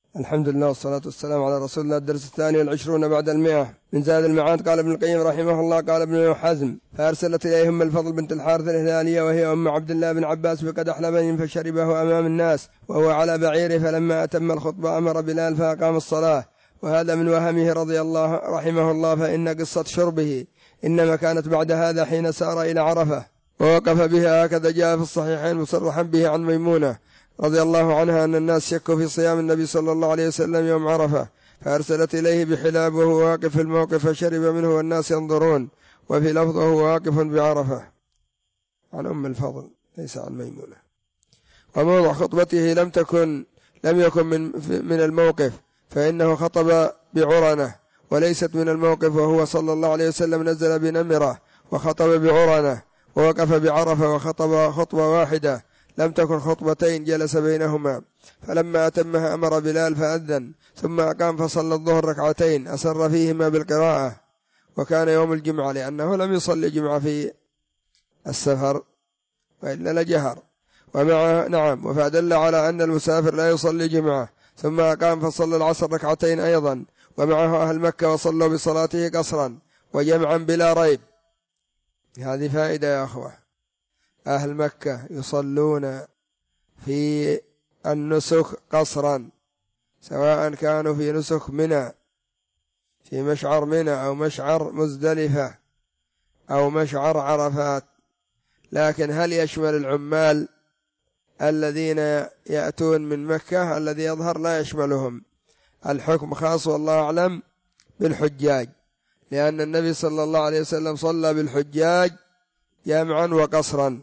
الحمد لله والصلاة والسلام على رسول الله. الدرس 22 بعد 100 من زاد المعاد. قال ابن القيم رحمه الله: قال ابن حزم: فأرسلت إليهم الفضل بنت الحارث الهلالية وهي أم عبد الله بن عباس بقدح لبن فشربه أمام الناس وهو على بعيره، فلما أتم الخطبة أمر بلال فأقام الصلاة. وهذا من وهمه رضي الله رحمه الله، فإن قصة شربه إنما كانت بعد هذا حين سار إلى عرفة ووقف بها، هكذا جاء في الصحيحين مصرحا به عن ميمونة رضي الله عنها أن الناس شكوا في صيام النبي صلى الله عليه وسلم يوم عرفة، فأرسلت إليه بحلاب وهو واقف في الموقف فشرب منه والناس ينظرون، وفي لفظ وهو واقف بعرفة. عن أم الفضل ليس عن ميمونة. وموضع خطبته لم يكن من الموقف، فإنه خطب بعرنة وليست من الموقف، وهو صلى الله عليه وسلم نزل بنمرة وخطب بعرنة، ووقف بعرفة وخطب خطبة واحدة لم تكن خطبتين جلس بينهما. فلما أتمها أمر بلال فأذن، ثم أقام فصلى الظهر ركعتين أسر فيهما بالقراءة، وكان يوم الجمعة لأنه لم يصلي جمعة في السفر وإلا لجهر وفدل على أن المسافر لا يصلي جمعة. ثم أقام فصلى العصر ركعتين أيضا، ومعه أهل مكة وصلوا بصلاته قصرا وجمعا بلا ريب. هذه فائدة يا أخوة، أهل مكة يصلون في النسك قصرا، سواء كانوا في نسك منى في مشعر منى أو مشعر مزدلفة أو مشعر عرفات. لكن هل يشمل العمال الذين يأتون من مكة؟ الذي يظهر لا يشملهم، الحكم خاص والله أعلم بالحجاج، لأن النبي صلى الله عليه وسلم صلى بالحجاج جمعا وقصرا.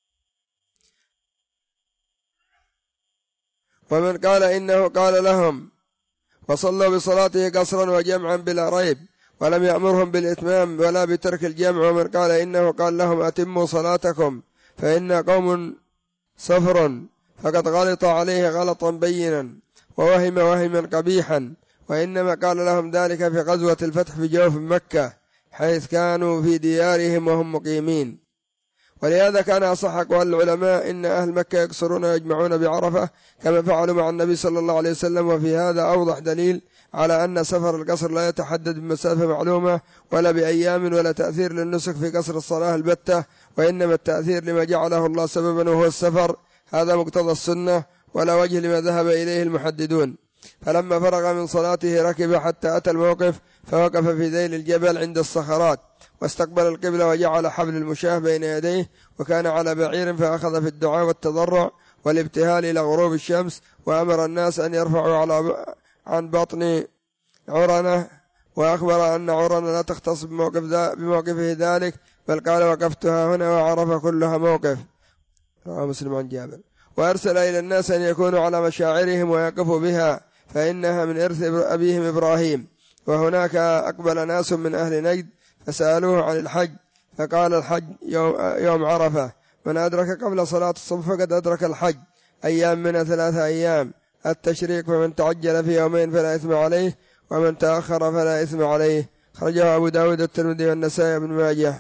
ومن قال إنه قال لهم وصلوا بصلاته قصرا وجمعا بلا ريب ولم يأمرهم بالإتمام ولا بترك الجمع. ومن قال إنه قال لهم أتموا صلاتكم فإن قوم سفر، فقد غلط عليه غلطا بينا ووهم وهما قبيحا، وإنما قال لهم ذلك في غزوة الفتح في جوف مكة حيث كانوا في ديارهم وهم مقيمين. ولهذا كان أصح أقوال العلماء إن أهل مكة يقصرون ويجمعون بعرفة كما فعلوا مع النبي صلى الله عليه وسلم. وفي هذا أوضح دليل على أن سفر القصر لا يتحدد بمسافة معلومة ولا بأيام ولا تأثير للنسك في قصر الصلاة البتة، وإنما التأثير لما جعله الله سببا وهو السفر. هذا مقتضى السنة ولا وجه لما ذهب إليه المحددون. فلما فرغ من صلاته ركب حتى أتى الموقف فوقف في ذيل الجبل عند الصخرات واستقبل القبلة وجعل حبل المشاة بين يديه، وكان على بعير فأخذ في الدعاء والتضرع والابتهال إلى غروب الشمس، وأمر الناس أن يرفعوا عن بطن عرنة، وأخبر أن عرنة لا تختص بموقفه ذلك، بل قال وقفتها هنا وعرف كلها موقف. رواه مسلم عن جابر. وأرسل إلى الناس أن يكونوا على مشاعرهم ويقفوا بها، فإنها من إرث أبيهم إبراهيم. وهناك أقبل ناس من أهل نجد فسألوه عن الحج، فقال الحج يوم عرفة، من أدرك قبل صلاة الصبح فقد أدرك الحج. أيام من 3 أيام التشريق، فمن تعجل في يومين فلا إثم عليه، ومن تأخر فلا إثم عليه. خرجه أبو داود الترمذي والنسائي بن ماجه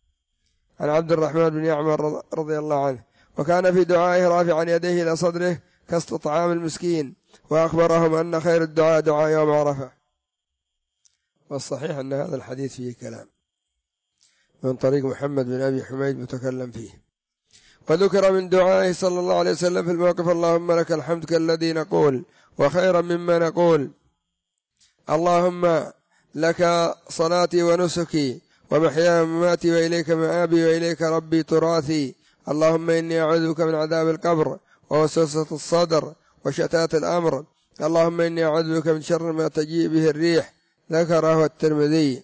عن عبد الرحمن بن يعمر رضي الله عنه. وكان في دعائه رافعا يديه إلى صدره كاستطعام المسكين، وأخبرهم أن خير الدعاء دعاء يوم عرفة. والصحيح أن هذا الحديث فيه كلام من طريق محمد بن أبي حميد متكلم فيه. وذكر من دعائه صلى الله عليه وسلم في الموقف: اللهم لك الحمد كالذي نقول وخيرا مما نقول، اللهم لك صلاتي ونسكي ومحياي ومماتي وإليك مآبي وإليك ربي تراثي، اللهم إني أعوذ بك من عذاب القبر ووسوسة الصدر وشتات الأمر، اللهم إني أعوذ بك من شر ما تجيء به الريح. ذكره الترمذي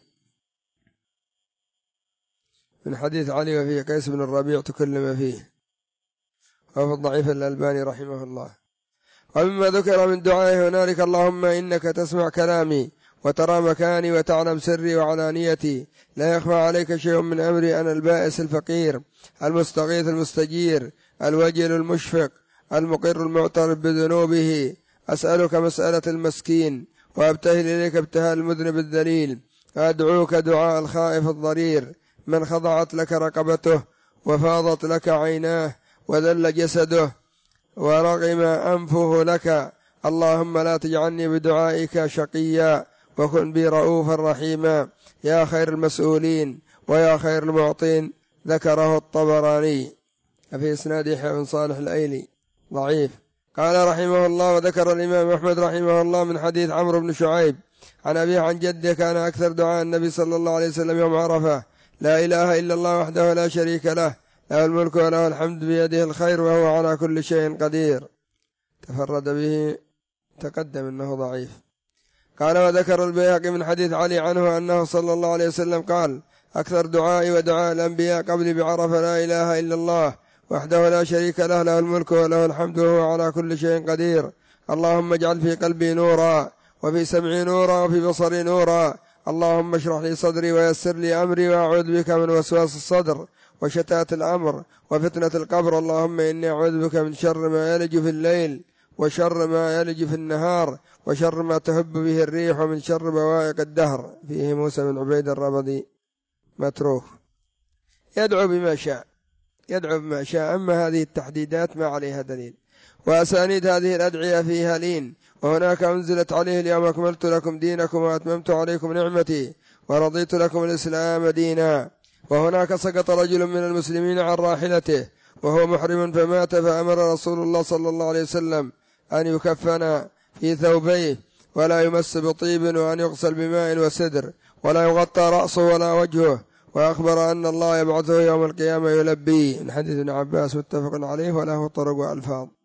من حديث علي وفيه قيس بن الربيع تكلم فيه، وهو ضعيف الألباني رحمه الله. ومما ذكر من دعائه هنالك: اللهم إنك تسمع كلامي وترى مكاني وتعلم سري وعلانيتي، لا يخفى عليك شيء من أمري، أنا البائس الفقير المستغيث المستجير الوجل المشفق المقر المعترف بذنوبه، أسألك مسألة المسكين وأبتهل إليك ابتهال المذنب الذليل، وأدعوك دعاء الخائف الضرير من خضعت لك رقبته وفاضت لك عيناه وذل جسده ورغم أنفه لك، اللهم لا تجعلني بدعائك شقيا وكن بي رؤوفا رحيما يا خير المسؤولين ويا خير المعطين. ذكره الطبراني. في إسناد يحيى بن صالح الأيلي ضعيف. قال رحمه الله: وذكر الإمام أحمد رحمه الله من حديث عمرو بن شعيب عن أبيه عن جده: كان أكثر دعاء النبي صلى الله عليه وسلم يوم عرفة: لا إله إلا الله وحده لا شريك له، له الملك وله الحمد بيده الخير وهو على كل شيء قدير. تفرد به، تقدم أنه ضعيف. قال: وذكر البيهقي من حديث علي عنه أنه صلى الله عليه وسلم قال: أكثر دعائي ودعاء الأنبياء قبل بعرفة لا إله إلا الله وحده لا شريك له، له الملك وله الحمد وهو على كل شيء قدير. اللهم اجعل في قلبي نورا وفي سمعي نورا وفي بصري نورا. اللهم اشرح لي صدري ويسر لي أمري وأعوذ بك من وسواس الصدر وشتات الأمر وفتنة القبر. اللهم إني أعوذ بك من شر ما يلج في الليل وشر ما يلج في النهار وشر ما تهب به الريح ومن شر بوائق الدهر. فيه موسى بن عبيد الربضي متروك. يدعو بما شاء، يدعو بما شاء، أما هذه التحديدات ما عليها دليل. وأسانيد هذه الأدعية فيها لين. وهناك أنزلت عليه: اليوم أكملت لكم دينكم وأتممت عليكم نعمتي ورضيت لكم الإسلام دينا. وهناك سقط رجل من المسلمين عن راحلته وهو محرم فمات، فأمر رسول الله صلى الله عليه وسلم أن يكفن في ثوبيه ولا يمس بطيب وأن يغسل بماء وسدر ولا يغطى رأسه ولا وجهه، وأخبر أن الله يبعثه يوم القيامة يلبي. من حديث ابن عباس متفق عليه وله طرق وألفاظ.